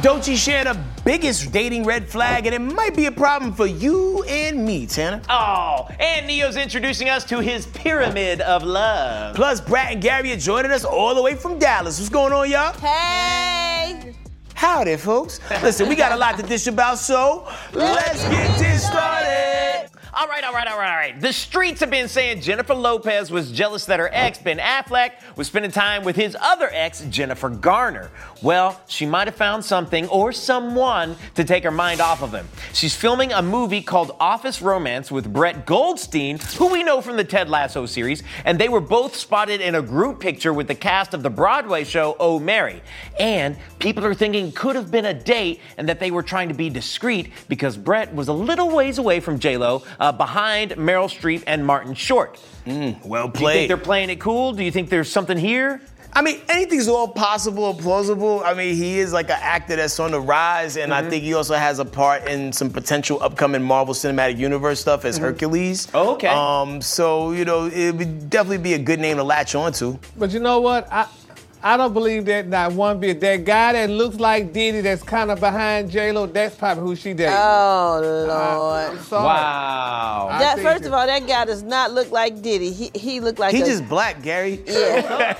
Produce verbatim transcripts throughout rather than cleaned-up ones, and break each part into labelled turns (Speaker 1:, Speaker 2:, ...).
Speaker 1: Doechii sharing the biggest dating red flag, and it might be a problem for you and me, Tanner.
Speaker 2: Oh, and Neo's introducing us to his pyramid of love.
Speaker 1: Plus, Brat and Gary are joining us all the way from Dallas. What's going on, y'all?
Speaker 3: Hey!
Speaker 1: Howdy, folks. Listen, we got a lot to dish about, so let's get this started.
Speaker 2: All right, all right, all right, all right. The streets have been saying Jennifer Lopez was jealous that her ex, Ben Affleck, was spending time with his other ex, Jennifer Garner. Well, she might have found something or someone to take her mind off of him. She's filming a movie called Office Romance with Brett Goldstein, who we know from the Ted Lasso series, and they were both spotted in a group picture with the cast of the Broadway show Oh, Mary. And people are thinking it could have been a date and that they were trying to be discreet because Brett was a little ways away from J-Lo, uh, behind Meryl Streep and Martin Short.
Speaker 1: Mm, well played.
Speaker 2: Do you think they're playing it cool? Do you think there's something here?
Speaker 1: I mean, anything's all possible or plausible. I mean, he is like an actor that's on the rise, and mm-hmm. I think he also has a part in some potential upcoming Marvel Cinematic Universe stuff as mm-hmm. Hercules.
Speaker 2: Oh, okay.
Speaker 1: Um, so, you know, it would definitely be a good name to latch onto.
Speaker 4: But you know what? I I don't believe that not one bit. That guy that looks like Diddy that's kind of behind J-Lo, that's probably who she dating.
Speaker 3: Oh, Lord.
Speaker 4: Uh,
Speaker 2: wow.
Speaker 3: That, first of all, that guy does not look like Diddy. He he looked like
Speaker 1: He's
Speaker 3: a...
Speaker 1: just black, Gary.
Speaker 3: Yeah.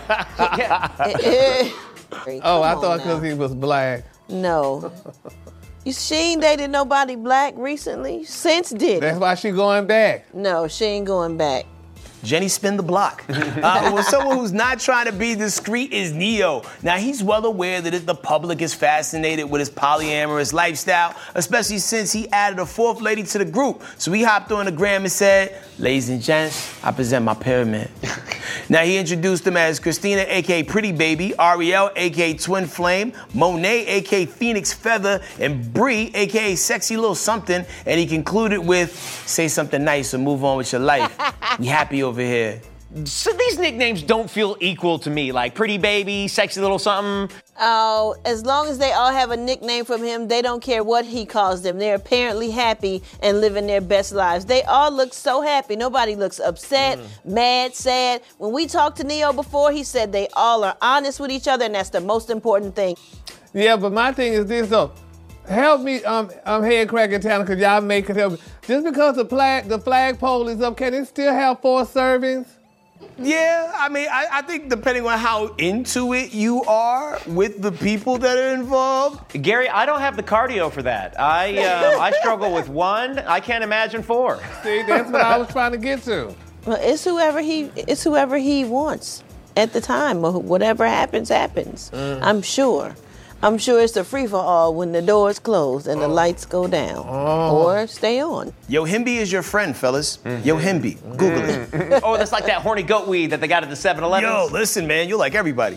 Speaker 4: Oh, I thought because he was black.
Speaker 3: No. You, she ain't dated nobody black recently? Since Diddy.
Speaker 4: That's why she going back.
Speaker 3: No, she ain't going back.
Speaker 1: Jenny spin the block. uh, well, someone who's not trying to be discreet is Neo. Now, he's well aware that the public is fascinated with his polyamorous lifestyle, especially since he added a fourth lady to the group. So he hopped on the gram and said, ladies and gents, I present my pyramid. Now, he introduced them as Christina, a k a. Pretty Baby, Ariel, a k a. Twin Flame, Monet, a k a. Phoenix Feather, and Bree, a k a. Sexy Little Something, and he concluded with, say something nice or move on with your life. We happy over here.
Speaker 2: So these nicknames don't feel equal to me, like Pretty Baby, Sexy Little Something.
Speaker 3: Oh, as long as they all have a nickname from him, they don't care what he calls them. They're apparently happy and living their best lives. They all look so happy. Nobody looks upset, mm. mad, sad. When we talked to Neo before, he said they all are honest with each other, and that's the most important thing.
Speaker 4: Yeah, but my thing is this, though. Help me, um, um, head crack in town, because y'all make it help me. Just because the flag, the flagpole is up, can it still have four servings?
Speaker 1: Yeah, I mean, I, I think depending on how into it you are with the people that are involved.
Speaker 2: Gary, I don't have the cardio for that. I uh, I struggle with one. I can't imagine four.
Speaker 4: See, that's what I was trying to get to.
Speaker 3: Well, it's whoever he it's whoever he wants at the time. Whatever happens, happens. Mm. I'm sure. I'm sure it's a free-for-all when the doors close and the lights go down. Oh. Or stay on.
Speaker 1: Yohimbi is your friend, fellas. Mm-hmm. Yohimbi. Google
Speaker 2: mm-hmm. it. Oh, that's like that horny goat weed that they got at the seven eleven.
Speaker 1: Yo, listen, man. You like everybody.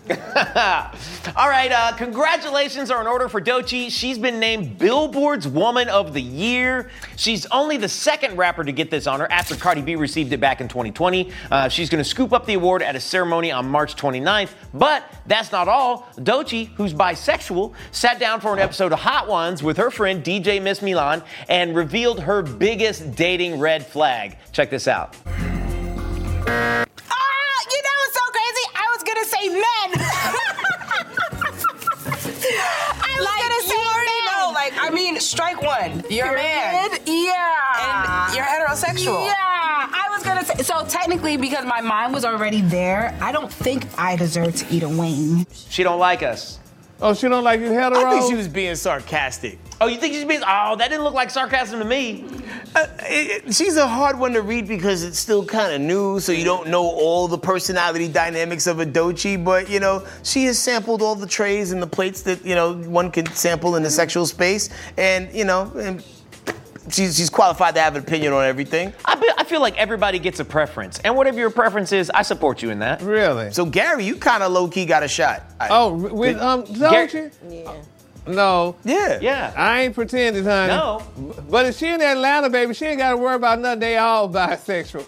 Speaker 2: All right, uh, congratulations are in order for Doechii. She's been named Billboard's Woman of the Year. She's only the second rapper to get this honor after Cardi B received it back in twenty twenty. Uh, she's going to scoop up the award at a ceremony on March twenty-ninth. But that's not all. Doechii, who's bisexual, sat down for an episode of Hot Ones with her friend D J Miss Milan and revealed her biggest dating red flag. Check this out.
Speaker 5: Say men. I was like, gonna say you already men. Know. Like, I mean, strike one. You're a man. Yeah. And you're heterosexual. Yeah. I was gonna say. So technically, because my mind was already there, I don't think I deserve to eat a wing.
Speaker 2: She don't like us.
Speaker 4: Oh, she don't like you hetero?
Speaker 1: I think she was being sarcastic.
Speaker 2: Oh, you think she's being... Oh, that didn't look like sarcasm to me.
Speaker 1: Uh, it, it, she's a hard one to read because it's still kind of new, so you don't know all the personality dynamics of a Doechii, but, you know, she has sampled all the trays and the plates that, you know, one can sample in the sexual space, and, you know... And, She's, she's qualified to have an opinion on everything.
Speaker 2: I, be, I feel like everybody gets a preference. And whatever your preference is, I support you in that.
Speaker 4: Really?
Speaker 1: So, Gary, you kind of low-key got a shot.
Speaker 4: Oh, with um, Doechii?
Speaker 3: Yeah.
Speaker 4: No.
Speaker 1: Yeah.
Speaker 2: Yeah.
Speaker 4: I ain't pretending, honey.
Speaker 2: No.
Speaker 4: But if she in Atlanta, baby, she ain't got to worry about nothing. They all bisexual.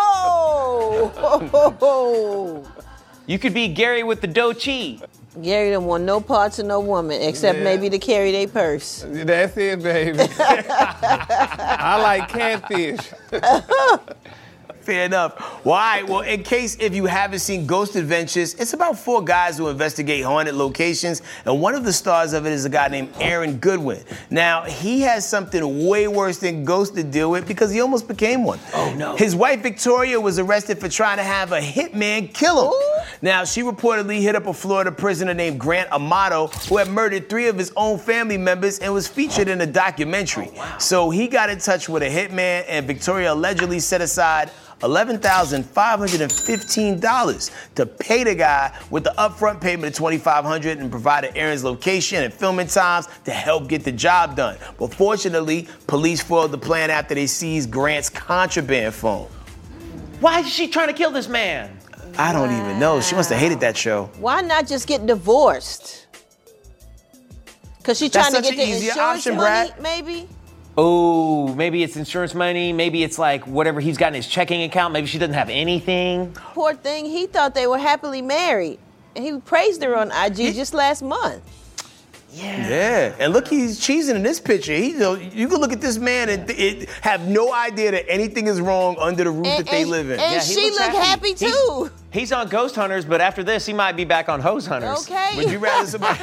Speaker 3: Oh!
Speaker 2: You could be Gary with the Doechii.
Speaker 3: Gary don't want no parts of no woman except yeah. maybe to carry their purse.
Speaker 4: That's it, baby. I like catfish.
Speaker 1: Fair enough. Well, all right. Well, in case if you haven't seen Ghost Adventures, it's about four guys who investigate haunted locations, and one of the stars of it is a guy named Aaron Goodwin. Now, he has something way worse than ghosts to deal with because he almost became one.
Speaker 2: Oh, no.
Speaker 1: His wife, Victoria, was arrested for trying to have a hitman kill him.
Speaker 3: Ooh.
Speaker 1: Now, she reportedly hit up a Florida prisoner named Grant Amato, who had murdered three of his own family members and was featured in a documentary.
Speaker 2: Oh, wow.
Speaker 1: So he got in touch with a hitman, and Victoria allegedly set aside eleven thousand five hundred fifteen dollars to pay the guy with the upfront payment of twenty-five hundred dollars and provided Aaron's location and filming times to help get the job done. But fortunately, police foiled the plan after they seized Grant's contraband phone.
Speaker 2: Why is she trying to kill this man?
Speaker 1: I don't even know. She must have hated that show.
Speaker 3: Why not just get divorced? Because she's
Speaker 1: That's
Speaker 3: trying to
Speaker 1: such
Speaker 3: get
Speaker 1: an
Speaker 3: the
Speaker 1: easier
Speaker 3: insurance
Speaker 1: option,
Speaker 3: money,
Speaker 1: Brad.
Speaker 3: maybe?
Speaker 2: Oh, maybe it's insurance money. Maybe it's like whatever he's got in his checking account. Maybe she doesn't have anything.
Speaker 3: Poor thing, he thought they were happily married. And he praised her on I G just last month.
Speaker 2: Yeah.
Speaker 1: Yeah, and look, he's cheesing in this picture. He, you know, you can look at this man and th- it, have no idea that anything is wrong under the roof
Speaker 3: And-
Speaker 1: that they
Speaker 3: and-
Speaker 1: live in.
Speaker 3: and
Speaker 2: Yeah, he
Speaker 3: she
Speaker 2: looks
Speaker 3: looked happy,
Speaker 2: He's-
Speaker 3: too.
Speaker 2: He's, on Ghost Hunters, but after this, he might be back on Hose Hunters.
Speaker 3: Okay.
Speaker 1: Would you rather somebody?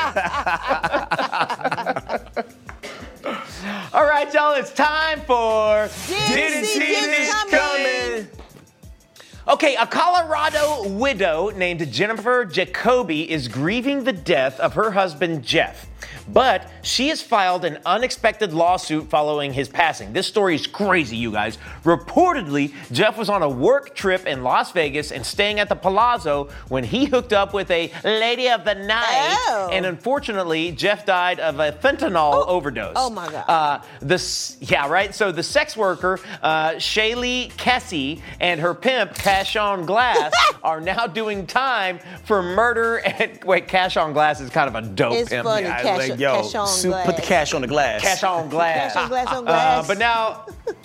Speaker 2: All right, y'all, it's time for
Speaker 3: Didn't See This Coming.
Speaker 2: Okay, a Colorado widow named Jennifer Jacoby is grieving the death of her husband, Jeff. But she has filed an unexpected lawsuit following his passing. This story is crazy, you guys. Reportedly, Jeff was on a work trip in Las Vegas and staying at the Palazzo when he hooked up with a lady of the night.
Speaker 3: Oh.
Speaker 2: And unfortunately, Jeff died of a fentanyl
Speaker 3: Oh.
Speaker 2: overdose.
Speaker 3: Oh, my God.
Speaker 2: Uh, the s- yeah, right? So the sex worker, uh, Shaylee Kessie, and her pimp, Cash on Glass, are now doing time for murder and... Wait, Cash on Glass is kind of a dope
Speaker 3: It's
Speaker 2: pimp.
Speaker 3: funny.
Speaker 1: I
Speaker 3: Cash-
Speaker 1: like, yo,
Speaker 3: cash on
Speaker 1: Sue,
Speaker 3: glass.
Speaker 1: put the cash on the glass.
Speaker 2: Cash on Glass.
Speaker 3: Cash on glass on
Speaker 2: Uh,
Speaker 3: glass.
Speaker 2: but now...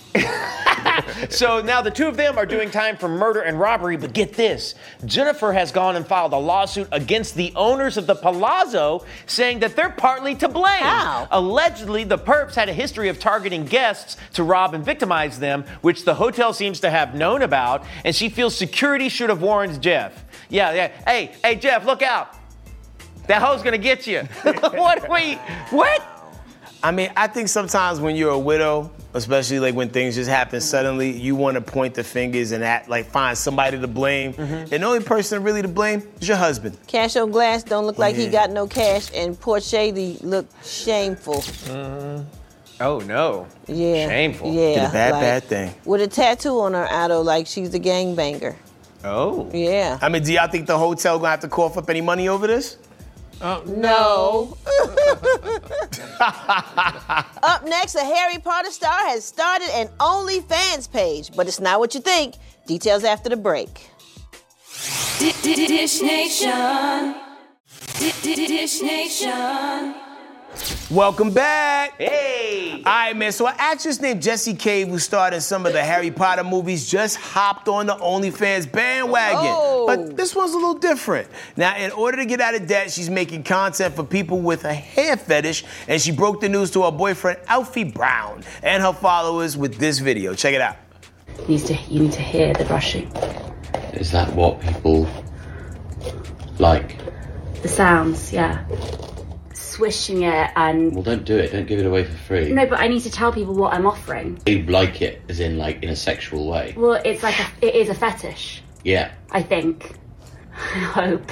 Speaker 2: So now the two of them are doing time for murder and robbery, but get this. Jennifer has gone and filed a lawsuit against the owners of the Palazzo, saying that they're partly to blame.
Speaker 3: How?
Speaker 2: Allegedly, the perps had a history of targeting guests to rob and victimize them, which the hotel seems to have known about, and she feels security should have warned Jeff. Yeah, yeah. Hey, hey, Jeff, look out. That hoe's gonna get you. What are we, what?
Speaker 1: I mean, I think sometimes when you're a widow, especially like when things just happen suddenly, you want to point the fingers and act, like find somebody to blame.
Speaker 2: Mm-hmm.
Speaker 1: And the only person really to blame is your husband.
Speaker 3: Cash on Glass don't look like he
Speaker 1: Yeah.
Speaker 3: got no cash, and poor Shady look shameful.
Speaker 2: Oh, no.
Speaker 3: Yeah.
Speaker 2: Shameful.
Speaker 3: Yeah.
Speaker 1: Did a bad,
Speaker 3: like,
Speaker 1: bad thing.
Speaker 3: With a tattoo on her auto, like she's a gangbanger.
Speaker 2: Oh.
Speaker 3: Yeah.
Speaker 1: I mean, do y'all think the hotel gonna have to cough up any money over this?
Speaker 4: Uh,
Speaker 3: No. Up next, a Harry Potter star has started an OnlyFans page, but it's not what you think. Details after the break.
Speaker 6: Dish Nation. Dish Nation.
Speaker 1: Welcome back.
Speaker 2: Hey.
Speaker 1: All right, man. So an actress named Jessie Cave, who starred in some of the Harry Potter movies, just hopped on the OnlyFans bandwagon.
Speaker 3: Oh.
Speaker 1: But this one's a little different. Now, in order to get out of debt, she's making content for people with a hair fetish, and she broke the news to her boyfriend, Alfie Brown, and her followers with this video. Check it out.
Speaker 7: You need to, you need to hear the brushing.
Speaker 8: Is that what people like?
Speaker 7: The sounds, yeah. Swishing it and...
Speaker 8: Well, don't do it. Don't give it away for free.
Speaker 7: No, but I need to tell people what I'm offering.
Speaker 8: You like it, as in, like, in a sexual way.
Speaker 7: Well, it's like, a, it is a fetish,
Speaker 8: Yeah.
Speaker 7: I think. I hope.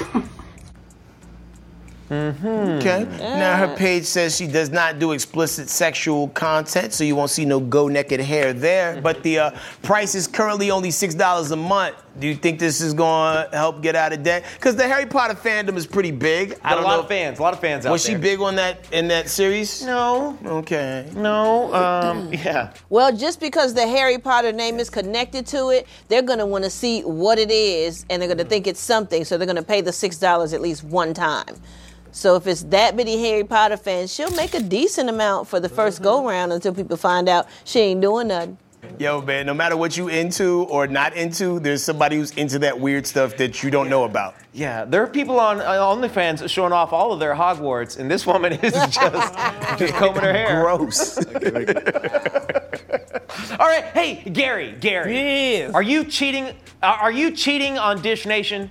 Speaker 1: Okay. Now, her page says she does not do explicit sexual content, so you won't see no go naked hair there. But the uh, price is currently only six dollars a month. Do you think this is going to help get out of debt? Because the Harry Potter fandom is pretty big. I
Speaker 2: Got a
Speaker 1: don't
Speaker 2: lot
Speaker 1: know.
Speaker 2: of fans. A lot of fans out
Speaker 1: Was she
Speaker 2: there.
Speaker 1: big on that in that series?
Speaker 2: No.
Speaker 1: Okay.
Speaker 2: No. Um. Yeah.
Speaker 3: Well, just because the Harry Potter name is connected to it, they're going to want to see what it is, and they're going to think it's something, so they're going to pay the six dollars at least one time. So if it's that many Harry Potter fans, she'll make a decent amount for the first go-round until people find out she ain't doing nothing.
Speaker 1: Yo, man, no matter what you into or not into, there's somebody who's into that weird stuff that you don't know about.
Speaker 2: Yeah. There are people on uh, OnlyFans showing off all of their Hogwarts, and this woman is just just combing her hair.
Speaker 1: Gross.
Speaker 2: All right, hey, Gary, Gary.
Speaker 4: Yes.
Speaker 2: Are you cheating? Uh, are you cheating on Dish Nation?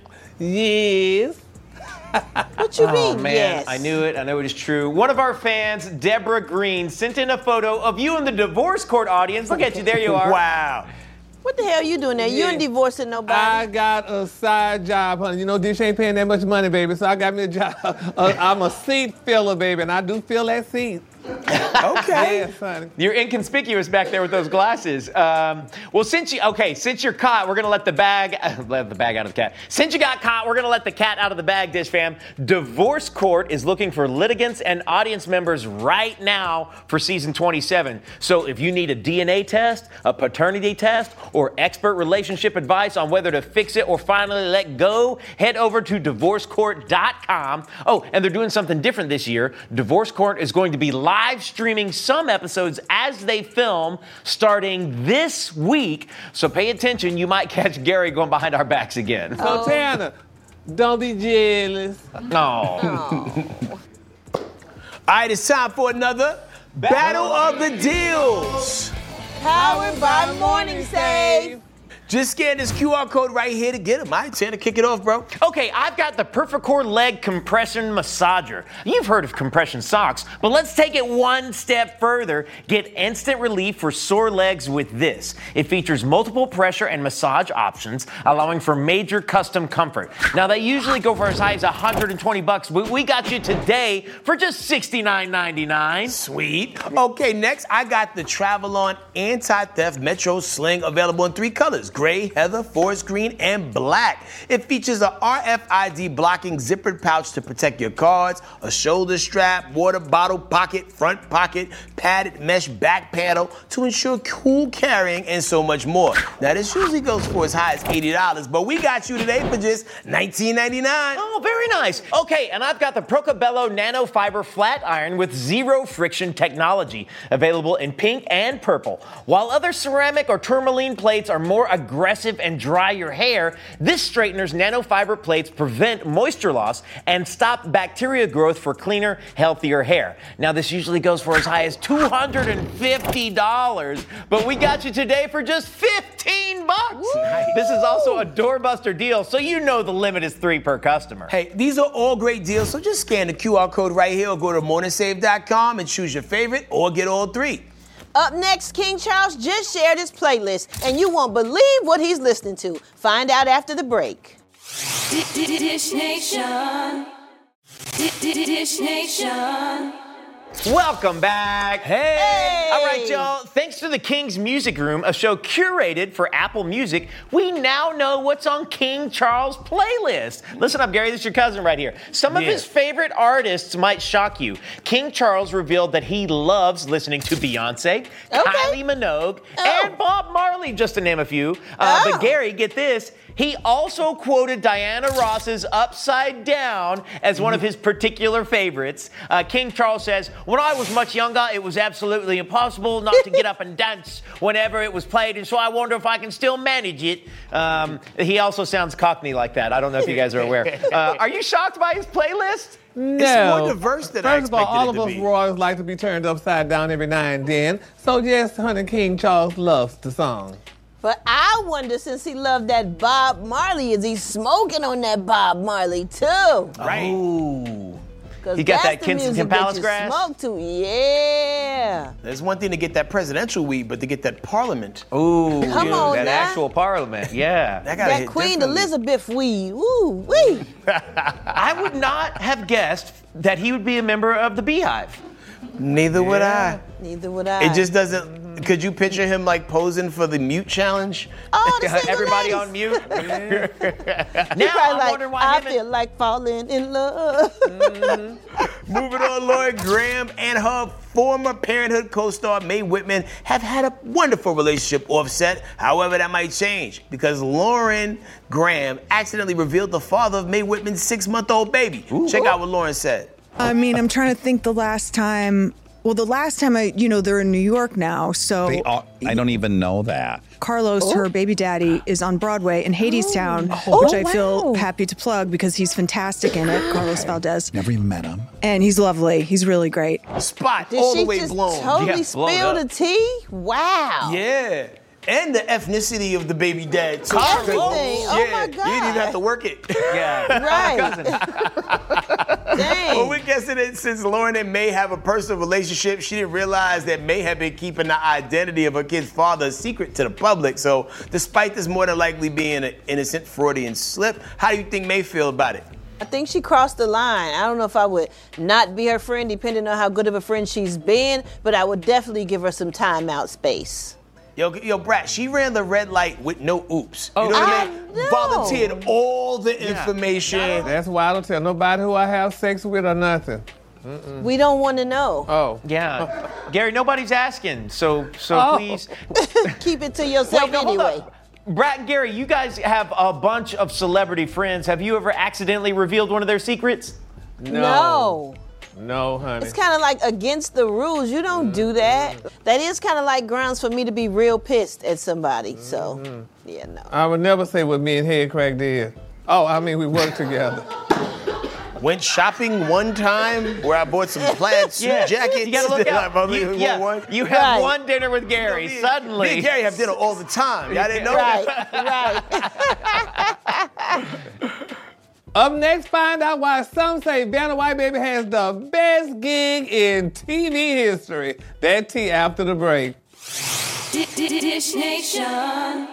Speaker 4: Yes.
Speaker 3: What you
Speaker 2: Oh,
Speaker 3: mean,
Speaker 2: man,
Speaker 3: yes?
Speaker 2: I knew it. I know it is true. One of our fans, Deborah Green, sent in a photo of you in the divorce court audience. Look at you. There you are.
Speaker 1: Wow.
Speaker 3: What the hell are you doing there? You
Speaker 4: Yeah.
Speaker 3: ain't divorcing nobody.
Speaker 4: I got a side job, honey. You know, Dish ain't paying that much money, baby, so I got me a job. Uh, I'm a seat filler, baby, and I do fill that seat.
Speaker 1: Okay.
Speaker 4: Yes, honey.
Speaker 2: You're inconspicuous back there with those glasses. Um, well, since you okay, since you're caught, we're gonna let the bag let the bag out of the cat. Since you got caught, we're gonna let the cat out of the bag. Dish fam, Divorce Court is looking for litigants and audience members right now for season twenty-seven. So if you need a D N A test, a paternity test, or expert relationship advice on whether to fix it or finally let go, head over to divorce court dot com. Oh, and they're doing something different this year. Divorce Court is going to be live streaming some episodes as they film starting this week. So pay attention. You might catch Gary going behind our backs again.
Speaker 4: So, Tanner, don't be jealous.
Speaker 2: No.
Speaker 1: All right, it's time for another Battle of the Deals.
Speaker 3: Powered by Morning Save.
Speaker 1: Just scan this Q R code right here to get them. All right, Tanner, kick it off, bro.
Speaker 2: Okay, I've got the Perficor Leg Compression Massager. You've heard of compression socks, but let's take it one step further. Get instant relief for sore legs with this. It features multiple pressure and massage options, allowing for major custom comfort. Now, they usually go for as high as one hundred twenty bucks, but we got you today for just sixty-nine ninety-nine.
Speaker 1: Sweet. Okay, next, I got the Travelon Anti-Theft Metro Sling available in three colors: gray, heather, forest green, and black. It features a R F I D blocking zippered pouch to protect your cards, a shoulder strap, water bottle pocket, front pocket, padded mesh back panel to ensure cool carrying, and so much more. Now, this usually goes for as high as eighty dollars, but we got you today for just nineteen ninety-nine.
Speaker 2: Oh, very nice. Okay, and I've got the Procabello Nanofiber Flat Iron with zero friction technology, available in pink and purple. While other ceramic or tourmaline plates are more aggressive and dry your hair, this straightener's nanofiber plates prevent moisture loss and stop bacteria growth for cleaner, healthier hair. Now, this usually goes for as high as two hundred fifty dollars, but we got you today for just fifteen bucks.
Speaker 1: Nice.
Speaker 2: This is also a doorbuster deal, so you know the limit is three per customer.
Speaker 1: Hey, these are all great deals, so just scan the Q R code right here or go to morning save dot com and choose your favorite or get all three.
Speaker 3: Up next, King Charles just shared his playlist, and you won't believe what he's listening to. Find out after the break.
Speaker 6: Dish Nation. Dish Nation.
Speaker 2: Welcome back.
Speaker 1: Hey.
Speaker 3: Hey.
Speaker 2: All right, y'all. Thanks to the King's Music Room, a show curated for Apple Music, we now know what's on King Charles' playlist. Listen up, Gary. This is your cousin right here. Some of
Speaker 1: Yeah.
Speaker 2: his favorite artists might shock you. King Charles revealed that he loves listening to Beyonce,
Speaker 3: Okay.
Speaker 2: Kylie Minogue,
Speaker 3: Oh.
Speaker 2: and Bob Marley, just to name a few. Uh,
Speaker 3: Oh.
Speaker 2: But Gary, get this. He also quoted Diana Ross's Upside Down as one of his particular favorites. Uh, King Charles says, "When I was much younger, it was absolutely impossible not to get up and dance whenever it was played, and so I wonder if I can still manage it." Um, he also sounds Cockney like that. I don't know if you guys are aware. Uh, are you shocked by his playlist?
Speaker 4: No.
Speaker 1: It's more diverse than I
Speaker 4: First of all,
Speaker 1: expected
Speaker 4: all
Speaker 1: it
Speaker 4: of
Speaker 1: to
Speaker 4: us
Speaker 1: be.
Speaker 4: royals like to be turned upside down every now and then. So yes, honey, King Charles loves the song.
Speaker 3: But I wonder, since he loved that Bob Marley, is he smoking on that Bob Marley too?
Speaker 1: Right.
Speaker 2: Ooh.
Speaker 3: 'Cause
Speaker 2: He got
Speaker 3: that's
Speaker 2: that
Speaker 3: the
Speaker 2: Kensington
Speaker 3: music that
Speaker 2: Palace
Speaker 3: you
Speaker 2: grass?
Speaker 3: Smoke to, yeah.
Speaker 1: There's one thing to get that presidential weed, but to get that parliament,
Speaker 2: Ooh,
Speaker 3: Come on
Speaker 2: that
Speaker 3: now.
Speaker 2: actual parliament, yeah.
Speaker 1: that gotta
Speaker 3: That
Speaker 1: hit
Speaker 3: Queen
Speaker 1: differently.
Speaker 3: Elizabeth weed, woo wee.
Speaker 2: I would not have guessed that he would be a member of the Beehive.
Speaker 1: Neither would I.
Speaker 3: Neither would I.
Speaker 1: It just doesn't. Could you picture him like posing for the mute challenge?
Speaker 3: Oh, the single
Speaker 2: Everybody
Speaker 3: ladies.
Speaker 2: on mute.
Speaker 3: He
Speaker 2: now
Speaker 3: probably
Speaker 2: I'm
Speaker 3: like,
Speaker 2: wondering why
Speaker 3: I
Speaker 2: him and-
Speaker 3: feel like falling in love.
Speaker 1: Moving on, Lauren Graham and her former Parenthood co-star Mae Whitman have had a wonderful relationship offset. However, that might change because Lauren Graham accidentally revealed the father of Mae Whitman's six-month-old baby. Check out what Lauren said.
Speaker 9: I mean, I'm trying to think the last time. Well, the last time I, you know, they're in New York now, so.
Speaker 10: They all, I don't even know that.
Speaker 9: Carlos,
Speaker 3: Oh.
Speaker 9: her baby daddy, is on Broadway in Hadestown,
Speaker 3: Oh.
Speaker 9: which
Speaker 3: Oh,
Speaker 9: I feel
Speaker 3: wow.
Speaker 9: happy to plug because he's fantastic in it, Carlos Valdez.
Speaker 10: Never even met him.
Speaker 9: And he's lovely. He's really great.
Speaker 1: Spot
Speaker 3: Did
Speaker 1: all
Speaker 3: she
Speaker 1: the way
Speaker 3: just
Speaker 1: blown.
Speaker 3: totally
Speaker 2: Yeah, blown
Speaker 3: spill
Speaker 2: up.
Speaker 3: the tea? Wow.
Speaker 1: Yeah. And the ethnicity of the baby dad, too.
Speaker 3: Everything. Oh,
Speaker 1: yeah.
Speaker 3: my
Speaker 1: You didn't even
Speaker 3: God.
Speaker 1: have to work it.
Speaker 2: Yeah.
Speaker 3: Right. Dang.
Speaker 1: Well, we're guessing that since Lauren and May have a personal relationship, she didn't realize that May had been keeping the identity of her kid's father a secret to the public. So, despite this more than likely being an innocent Freudian slip, how do you think May feel about it?
Speaker 3: I think she crossed the line. I don't know if I would not be her friend, depending on how good of a friend she's been, but I would definitely give her some time out space.
Speaker 1: Yo, yo, Brat, she ran the red light with no oops. You
Speaker 2: Oh,
Speaker 1: know what I
Speaker 3: I
Speaker 1: mean?
Speaker 3: know.
Speaker 1: Volunteered all the information.
Speaker 4: That's why I don't tell nobody who I have sex with or nothing.
Speaker 3: We don't want to know.
Speaker 4: Oh.
Speaker 2: Yeah. Gary, nobody's asking, so so
Speaker 4: Oh.
Speaker 2: please.
Speaker 3: Keep it to yourself
Speaker 2: Wait, no, hold
Speaker 3: anyway.
Speaker 2: up. Brat and Gary, you guys have a bunch of celebrity friends. Have you ever accidentally revealed one of their secrets?
Speaker 3: No.
Speaker 4: No, honey.
Speaker 3: It's kind of like against the rules. You don't do that. That is kind of like grounds for me to be real pissed at somebody. So, yeah, no.
Speaker 4: I would never say what me and Head Crack did. Oh, I mean, we worked together.
Speaker 1: Went shopping one time where I bought some plaid suit
Speaker 2: Yeah.
Speaker 1: jackets.
Speaker 2: You gotta look
Speaker 1: I
Speaker 2: out.
Speaker 1: probably
Speaker 2: You,
Speaker 1: wore
Speaker 2: yeah,
Speaker 1: one.
Speaker 2: you have
Speaker 3: Right.
Speaker 2: one dinner with Gary.
Speaker 1: Me and-
Speaker 2: Suddenly,
Speaker 1: Me and Gary have dinner all the time. Y'all didn't know
Speaker 3: Right,
Speaker 1: that?
Speaker 3: right.
Speaker 4: Up next, find out why some say Vanna White Baby has the best gig in T V history. That tea after the break.
Speaker 6: Dish Nation.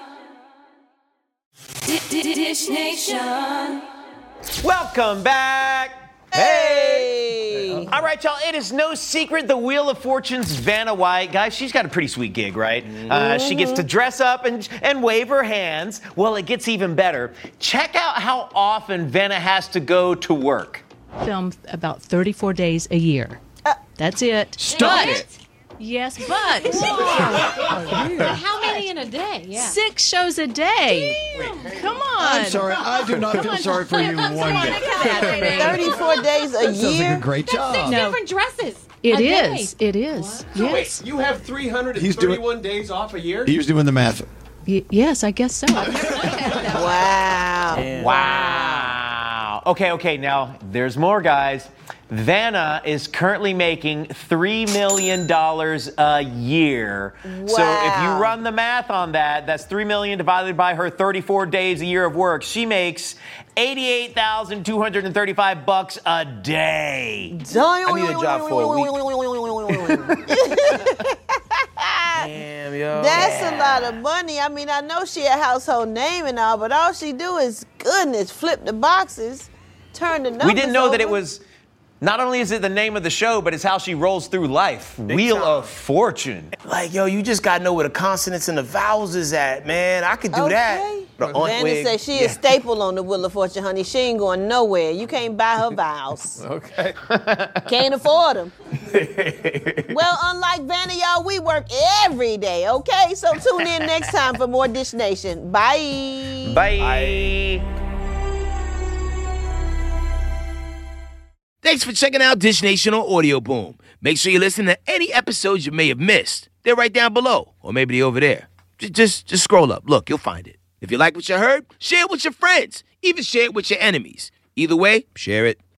Speaker 6: Dish Nation.
Speaker 2: welcome back.
Speaker 3: Hey.
Speaker 2: All right, y'all, it is no secret the Wheel of Fortune's Vanna White. Guys, she's got a pretty sweet gig, right? Uh, she gets to dress up and, and wave her hands. Well, it gets even better. Check out how often Vanna has to go to work.
Speaker 11: Film about thirty-four days a year. That's it.
Speaker 2: Stop
Speaker 11: But-
Speaker 2: it.
Speaker 11: Yes, but
Speaker 12: How many in a day? Yeah.
Speaker 11: six shows a day. Come on.
Speaker 10: I'm sorry, I do not feel sorry for you one bit.
Speaker 3: thirty-four days a
Speaker 10: Sounds like a
Speaker 3: year.
Speaker 10: great job.
Speaker 12: Six
Speaker 11: No.
Speaker 12: different dresses.
Speaker 11: It
Speaker 12: a day.
Speaker 11: is. It is. Yes.
Speaker 13: You have three hundred
Speaker 10: He's doing-
Speaker 13: thirty-one days off a year?
Speaker 10: He was doing the math.
Speaker 11: Y- yes, I guess so.
Speaker 3: Wow.
Speaker 2: Wow. Okay, okay, now there's more, guys. Vanna is currently making three million dollars a year. So if you
Speaker 3: Wow.
Speaker 2: run the math on that, that's three million dollars divided by her thirty-four days a year of work. She makes eighty-eight thousand two hundred thirty-five bucks a day.
Speaker 3: I
Speaker 1: need a job for a Damn, yo.
Speaker 3: That's a lot of money. I mean, I know she a household name and all, but all she do is, goodness, flip the boxes, turn the numbers
Speaker 2: We didn't know that it
Speaker 3: over.
Speaker 2: was, not only is it the name of the show, but it's how she rolls through life. Wheel
Speaker 1: time.
Speaker 2: of Fortune.
Speaker 1: Like, yo, you just gotta know where the consonants and the vowels is at, man. I could do that.
Speaker 3: Okay.
Speaker 1: The aunt
Speaker 3: Vanna
Speaker 1: wig.
Speaker 3: say she is staple on the Wheel of Fortune, honey. She ain't going nowhere. You can't buy her vowels.
Speaker 4: Okay.
Speaker 3: Can't afford them. Well, unlike Vanna, y'all, we work every day, okay? So tune in next time for more Dish Nation. Bye.
Speaker 2: Bye.
Speaker 1: Thanks for checking out Dish Nation on Audio Boom. Make sure you listen to any episodes you may have missed. They're right down below, or maybe they're over there. Just, just, just scroll up. Look, you'll find it. If you like what you heard, share it with your friends. Even share it with your enemies. Either way, share it.